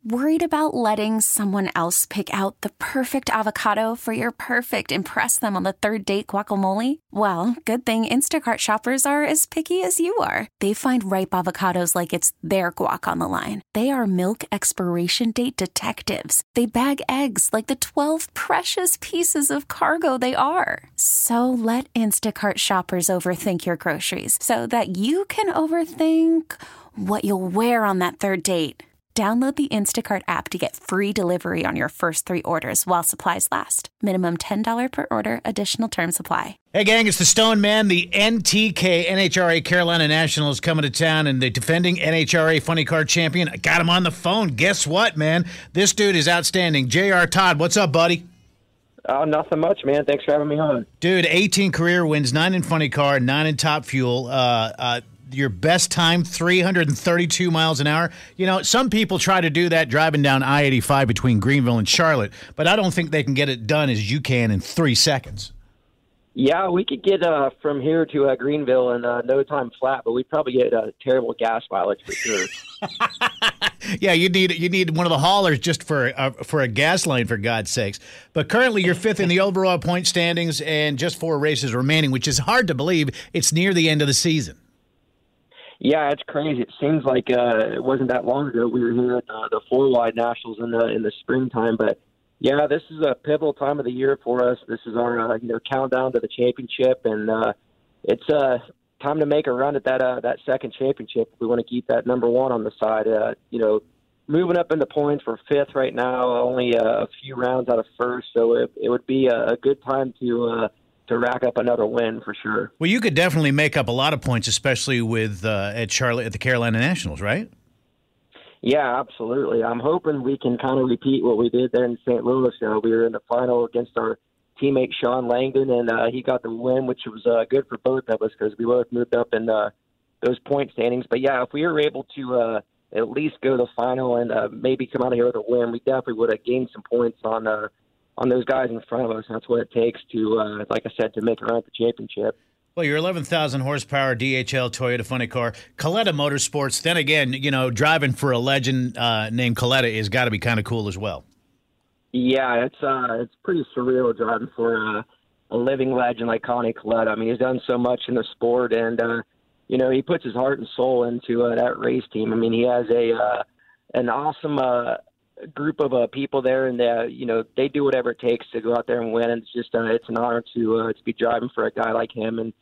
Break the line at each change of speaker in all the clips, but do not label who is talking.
Worried about letting someone else pick out the perfect avocado for your perfect impress them on the third date guacamole? Well, good thing Instacart shoppers are as picky as you are. They find ripe avocados like it's their guac on the line. They are milk expiration date detectives. They bag eggs like the 12 precious pieces of cargo they are. So let Instacart shoppers overthink your groceries so that you can overthink what you'll wear on that third date. Download the Instacart app to get free delivery on your first 3 orders while supplies last. Minimum $10 per order. Additional terms apply.
Hey, gang, it's the Stone Man. The NTK NHRA Carolina Nationals coming to town, and the defending NHRA Funny Car champion. I got him on the phone. Guess what, man? This dude is outstanding. J.R. Todd, what's up, buddy?
Oh, nothing much, man. Thanks for having me on.
Dude, 18 career wins, 9 in Funny Car, 9 in Top Fuel. Your best time, 332 miles an hour. You know, some people try to do that driving down I-85 between Greenville and Charlotte, but I don't think they can get it done as you can in 3 seconds.
Yeah, we could get from here to Greenville in no time flat, but we'd probably get terrible gas mileage for sure.
Yeah, you need one of the haulers just for a gas line, for God's sakes. But currently you're 5th in the overall point standings and just 4 races remaining, which is hard to believe. It's near the end of the season.
Yeah, it's crazy. It seems like it wasn't that long ago we were here at the 4-wide nationals in the springtime. But yeah, this is a pivotal time of the year for us. This is our countdown to the championship, and it's time to make a run at that second championship. If we want to keep that number 1 on the side. Moving up in the points, we're 5th right now, only a few rounds out of first, so it would be a good time to rack up another win for sure.
Well, you could definitely make up a lot of points, especially with at Charlotte at the Carolina Nationals, right?
Yeah, absolutely. I'm hoping we can kind of repeat what we did there in St. Louis. We were in the final against our teammate Sean Langdon, and he got the win, which was good for both of us because we both moved up in those point standings. But yeah, if we were able to at least go to the final and maybe come out of here with a win, we definitely would have gained some points on those guys in front of us. That's what it takes to, like I said, to make a run at the championship.
Well, your 11,000 horsepower DHL Toyota Funny Car, Coletta Motorsports. Then again, driving for a legend named Coletta has got to be kind of cool as well.
Yeah, it's pretty surreal driving for a living legend like Connie Coletta. I mean, he's done so much in the sport, and he puts his heart and soul into that race team. I mean, he has an awesome group of people there, and they do whatever it takes to go out there and win. And it's just it's an honor to be driving for a guy like him. And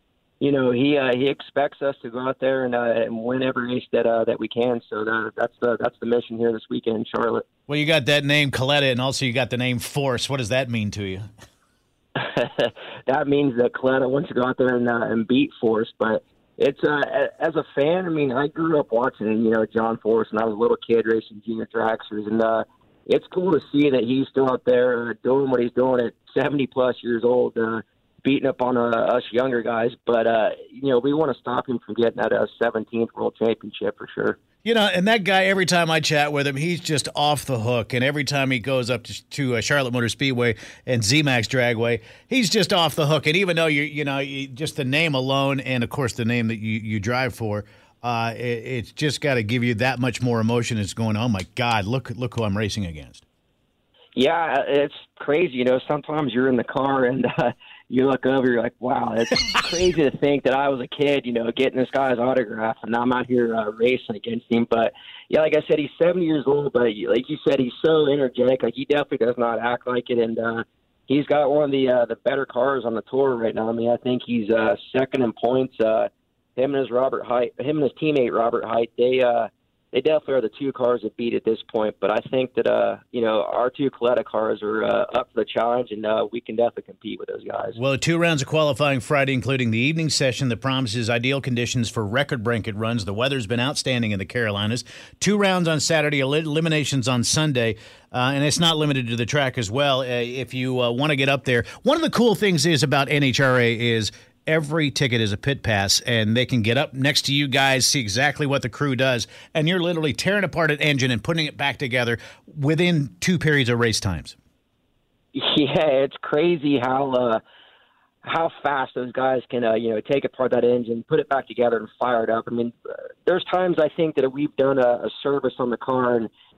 he expects us to go out there and win every race that we can. So that's the mission here this weekend in Charlotte.
Well, you got that name Coletta, and also you got the name Force. What does that mean to you?
That means that Coletta wants to go out there and beat Force, but. It's as a fan. I mean, I grew up watching, John Force, and I was a little kid racing junior dragsters, and it's cool to see that he's still out there doing what he's doing at 70+ years old, beating up on us younger guys. But we want to stop him from getting that 17th World Championship for sure.
And that guy, every time I chat with him, he's just off the hook. And every time he goes up to Charlotte Motor Speedway and ZMAX Dragway, he's just off the hook. And even though you just the name alone, and of course the name that you drive for, it's just got to give you that much more emotion. It's going, oh my God, look who I'm racing against.
Yeah, it's crazy. Sometimes you're in the car and you look over, you're like, wow, it's crazy to think that I was a kid, getting this guy's autograph, and now I'm out here racing against him. But, yeah, like I said, he's 70 years old, but like you said, he's so energetic. Like, he definitely does not act like it, and he's got one of the better cars on the tour right now. I mean, I think he's second in points. Him and his teammate Robert Height, they definitely are the 2 cars that beat at this point. But I think that, our 2 Coletta cars are up for the challenge, and we can definitely compete with those guys.
Well, 2 rounds of qualifying Friday, including the evening session that promises ideal conditions for record-breaking runs. The weather's been outstanding in the Carolinas. 2 rounds on Saturday, eliminations on Sunday, and it's not limited to the track as well. If you want to get up there, one of the cool things about NHRA is every ticket is a pit pass, and they can get up next to you guys, see exactly what the crew does, and you're literally tearing apart an engine and putting it back together within 2 periods of race times.
Yeah, it's crazy how fast those guys can, take apart that engine, put it back together, and fire it up. I mean, there's times I think that we've done a service on the car, and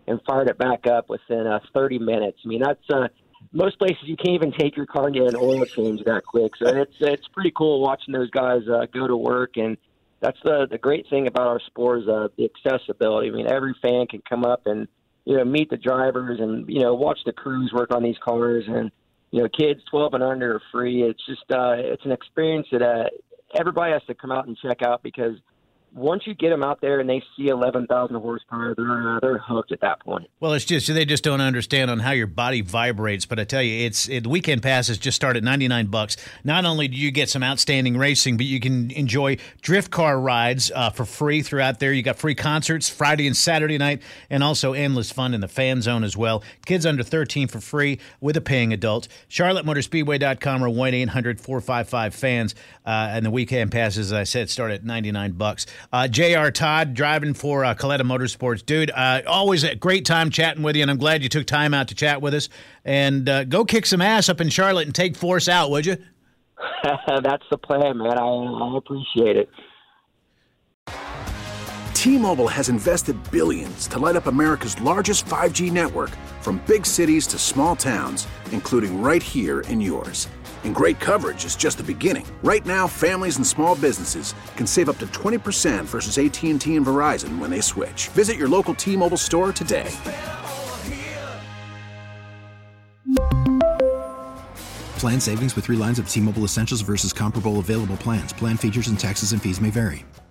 and fired it back up within 30 minutes. I mean, that's most places you can't even take your car and get an oil change that quick. So it's pretty cool watching those guys go to work. And that's the great thing about our sport is the accessibility. I mean, every fan can come up and, meet the drivers and, watch the crews work on these cars. And, kids 12 and under are free. It's just it's an experience that everybody has to come out and check out, because once you get them out there and they see 11,000 horsepower, they're hooked at that point.
Well, it's just they just don't understand on how your body vibrates. But I tell you, the weekend passes just start at $99. Not only do you get some outstanding racing, but you can enjoy drift car rides for free throughout there. You got free concerts Friday and Saturday night, and also endless fun in the fan zone as well. Kids under 13 for free with a paying adult. CharlotteMotorspeedway.com or 1-800-455-FANS. And the weekend passes, as I said, start at $99. J.R. Todd, driving for Kalitta Motorsports. Dude, always a great time chatting with you, and I'm glad you took time out to chat with us. And go kick some ass up in Charlotte and take Force out, would you?
That's the plan, man. I appreciate it.
T-Mobile has invested billions to light up America's largest 5G network, from big cities to small towns, including right here in yours. And great coverage is just the beginning. Right now, families and small businesses can save up to 20% versus AT&T and Verizon when they switch. Visit your local T-Mobile store today.
Plan savings with 3 lines of T-Mobile Essentials versus comparable available plans. Plan features and taxes and fees may vary.